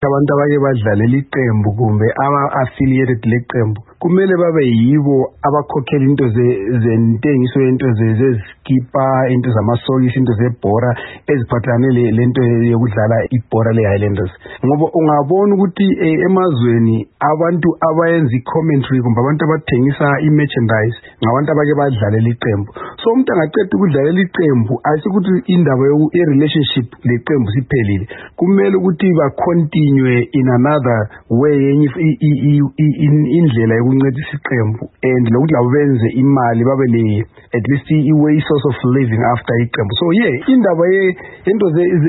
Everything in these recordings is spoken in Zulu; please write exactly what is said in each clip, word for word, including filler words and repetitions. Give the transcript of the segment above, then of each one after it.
abantu abake badlalela iqembu kumbe aba-affiliated leqembu kumele babe yibo abakhokhela into zentengiso into zezikipa into zamasokisi into zebhora eziphathelane lento yokudlala ibhora le-Highlanders ngoba ungabona ukuthi emazweni abantu abayenza i-commentary kumbe abantu abathengisa i-merchandise ngabantu abake badlalela iqembu so umuntu angaqeda ukudlalela iqembu ayisikuthi indaba ye-relationship leqembu siphelile kumele ukuthi ba-continue in another way indlela yokuncedisa iqembu and lokuthi labo benze imali babe le at least i-way source of living after iqembu so yeah indaba into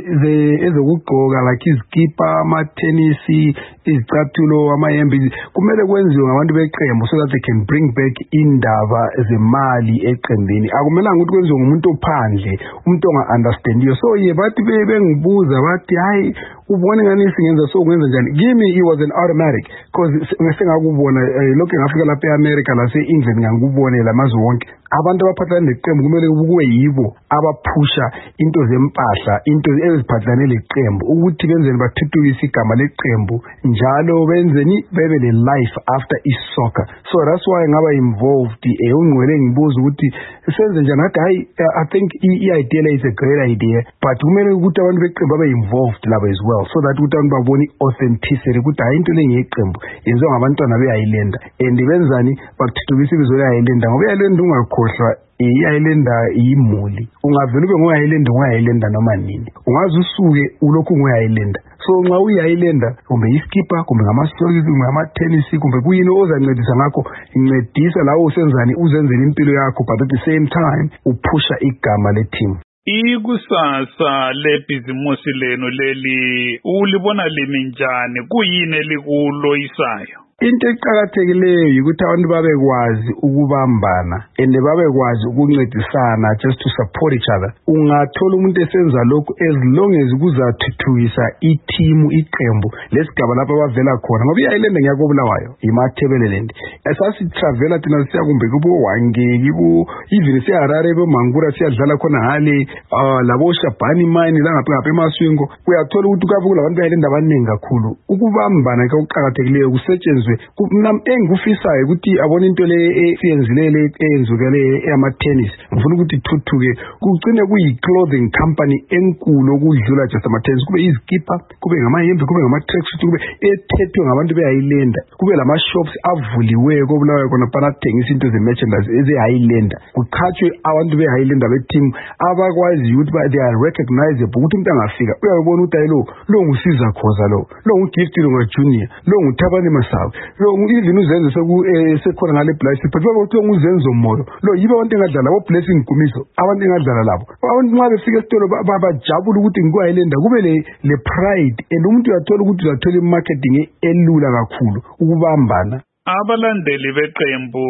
ezokugqoka like izikipa ama-tenisi izicathulo amayembe kumele kwenziwe ngabantu beqembu so that they can bring back indaba zemali eqembini akumelanga ukuthi kwenziwe ngumuntu ophandle umuntu onga-understandiyo so ye bathi bengibuza bathi hayi ubone ngani singenza so kwenza njani kimi it was an automatic because ngisengakubona lokho ngafika lapha eAmerica lase-England ngangikubone lamazwe wonke abantu abaphathelane neqembu kumele kube yibo abaphusha into zempahla into eziphathelane leqembu ukuthi benzeni bathuthukise igama leqembu njalo benzeni bebe le life after isoccer so that's why ngaba involved ungcwele ngibuza ukuthi senze njani ngathi hayi I think i-idea is a great idea but kumele ukuthi abantu beqembu babe involved labo as well so that ukuthi abantu babone authenticity ukuthi hayi into lengeqembu yenziwa ngabantwana be-Highlander and benzani bakuthuthukisa ibizo le-Highlander ngoba i-Highlander ungakhohlwa i-Highlander yimuli ungavela ube ngo-Highlander ngo-Highlander noma nini ungaze usuke ulokhu ngo-Highlander so nxa uyi-Highlander kumbe iskipa kumbe ngamasokisi kumbe ngamatenisi kumbe kuyini ozancedisa ngakho incedisa lawo usenzani uzenzela impilo yakho but at the same time uphusha igama le-team. Ikusasa lebhizimusi lenu leli ulibona limi njani kuyini elikuloyisayo? Into eqhakathekileyo ukuthi abantu babekwazi ukubambana and babekwazi ukuncedisana just to support each other. Ungathola umuntu esenza lokho as long as kuzathuthukisa i-team iqembu lesigaba lapha bavela khona ngoba i-Ireland ngiyakobulawayo imathebeleland esasi travela thina siya kumbe kubo Wangeki ku even siya Harare bo Mangura siyadlala khona hale labo Shabani mine la ngapha ngapha emaswingo uyathola ukuthi kavuka labantu be-Ireland abaningi kakhulu ukubambana ke uqhakathekileyo kusetshenzwe kunam engufisayo ukuthi abone into le esiyenzilele eyenzukele eyama-tennis ngifuna ukuthi thuthuke kugcine kuyi-clothing company enkulu okudlula just ama-tennis kube izikipa kube ngamayembe kube ngama-tracksuit kube ethethwe ngabantu be-Highlander kube lama-shops avuliweyo kobulawayo khona phana athengisa into ze-merchandise eze-Highlander kuqhatshwe abantu be-Highlander be-team abakwaziyo ukuthi they are recognizable ukuthi umuntu angafika uyabona ukuthi ayilo lo ngusiza khoza lo lo ngugift lo ngajunior lo nguthabani masawu lo even uzenze sekhona ngale blessing but bathi unguzenzo moyo lo yiba abantu engadlala bo blessing gumiso abantu engadlala labo abantu nxa befika esitolo babajabula ukuthi ngikwa-Highlander kube le le pride and umuntu uyathola ukuthi uzathola i-marketing elula kakhulu ukubambana. Abalandeli beqembu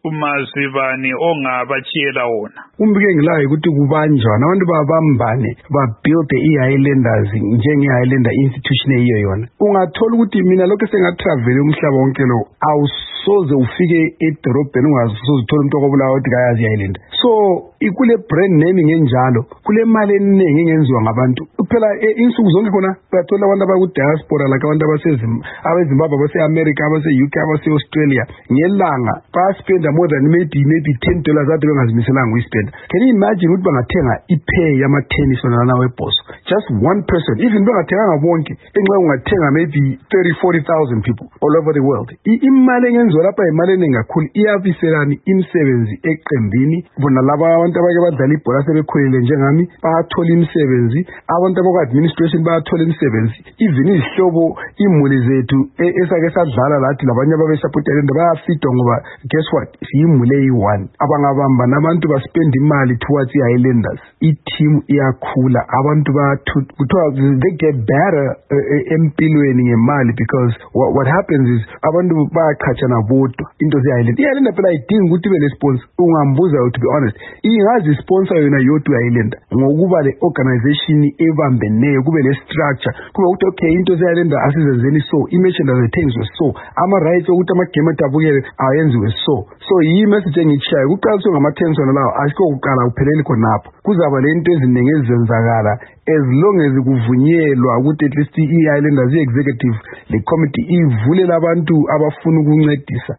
umazibani ongabachiyela wona umbike ngilayo ukuthi kubanjwana abantu babambane babuild i-Highlanders njenge-Highlander institution eyiyo yona ungathola ukuthi mina lokho sengatravel umhlaba wonke lo awusoze ufike edorobheni ungasoze uthola umuntu okobulawa ukuthi kayazi i-Highlander so ikule brand naming enjalo kule mali eningi engenziwa ngabantu phela insuku zonke khona bayathola abantu abaku-diaspora like abantu abezimbabwe abase-America abase-U K abase-Australia ngelanga bayaspenda more than maybe maybe ten dollars ade bengazimiselanga ukuyispenda. Can you imagine ukuthi bangathenga ipair yama-tennis onana webhoso just one person even bengathenganga bonke enxa ungathenga maybe thirty forty thousand people all over the world imali engenziwa lapha imali eningi kakhulu iyabiselani imisebenzi eqembini bona laba abantu abake badlala ibhola sebekhulile njengami bayathola imisebenzi abantu abakwa-administration bayathola imisebenzi even izihlobo imuli zethu esake sadlala lathi labanye ababesapota i-Highlander bayafidwa ngoba guess what siyimuli eyi-one abangabamba nabantu baspend imali towards i-Highlanders i-team iyakhula abantu kuthiwa they get better empilweni ngemali because what, what happens is abantu bayaqhatshana bodwa into ze-Highlander i-Highlander phela ayidingi ukuthi ibe le-sponsor ungambuza to be honest ingazi isponsor yona yodwa i-Highlander ngokuba le organization ebambeneyo kube le structure kube ukuthi okay into ze-Highlander zenzeni so, i-merchandise ethengiswe so, ama-rights ukuthi ama-game adabukele ayenziwe so. So yi-message engitshayo kuqaliswe ngama-terms wona lawo asikho kuqala kupheleli khonapho. Kuzaba le nto eziningi ezenzakala as long as kuvunyelwa ukuthi at least i-Highlanders i-executive le committee ivulele abantu abafuna ukuncedisa